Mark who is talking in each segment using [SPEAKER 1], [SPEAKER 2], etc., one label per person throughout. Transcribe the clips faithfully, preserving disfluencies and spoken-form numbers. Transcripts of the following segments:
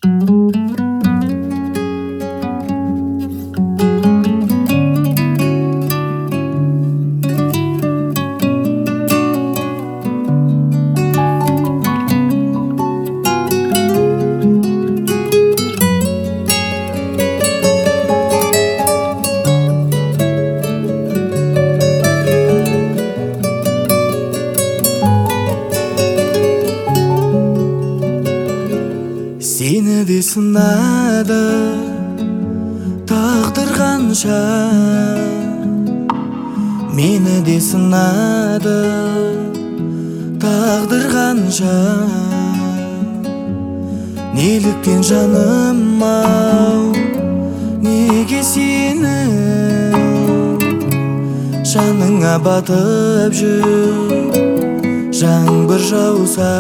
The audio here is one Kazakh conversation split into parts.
[SPEAKER 1] Seni de sınadı taqdir qancha, meni de sınadı taqdir qancha. Neliktен жаным ау, неге сені жаныңа батып жүр жаңбыр жауса.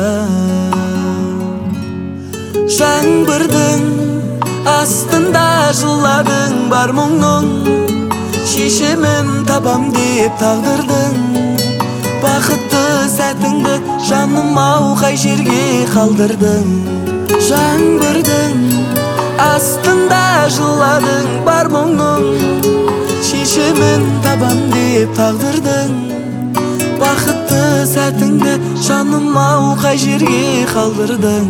[SPEAKER 1] Жаңбырдың астында жыладың бар мұңның, шешімін табам деп тағдырдың. Бақытты сәтіңді жаным ау қай жерге қалдырдың. Жаңбырдың астында жыладың бар мұңның, шешімін табам деп тағдырдың. Бақытты сәтіңді жаным ау қай жерге қалдырдың.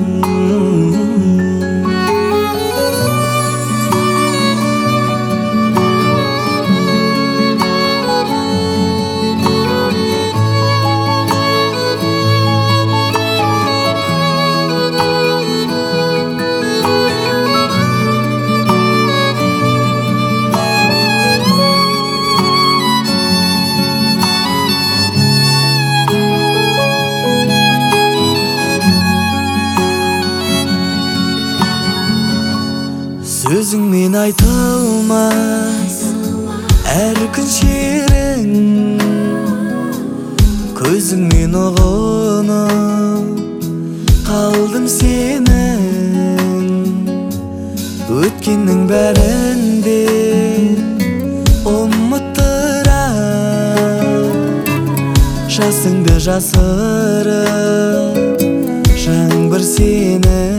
[SPEAKER 1] Сөзіңмен айтылмас әр күн шерің, көзіңмен ұғынып қалдым сенің. Өткеннің бәрінде ұмыттырып, жасыңды жасырып жаңбыр сенің.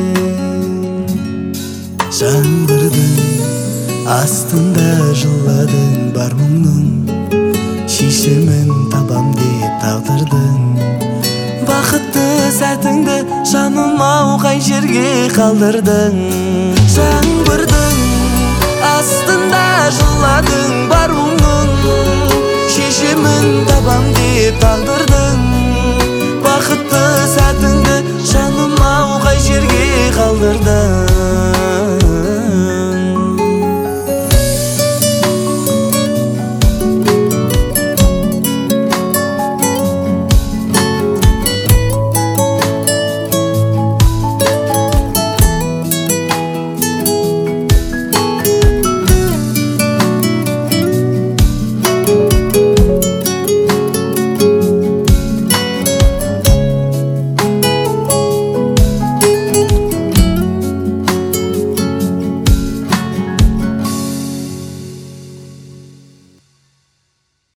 [SPEAKER 1] Жаңбырдың астында жыладың бар мұңның, шешімін табам деп тағдырдың. Бақытты сәтіңді жаным ау қай жерге қалдырдың. Жаңбырдың астында жыладың бар мұңның, шешімін табам деп тағдырдың. Бақытты сәтіңді жаным ау қай жерге қалдырдың.